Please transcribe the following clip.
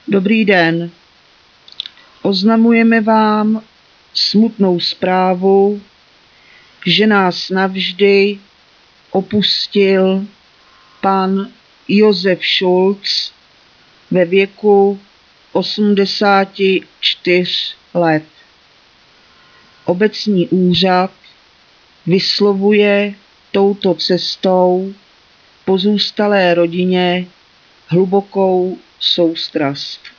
Dobrý den. Oznamujeme vám smutnou zprávu, že nás navždy opustil pan Josef Šulc ve věku 84 let. Obecní úřad vyslovuje touto cestou pozůstalé rodině hlubokou soustrast.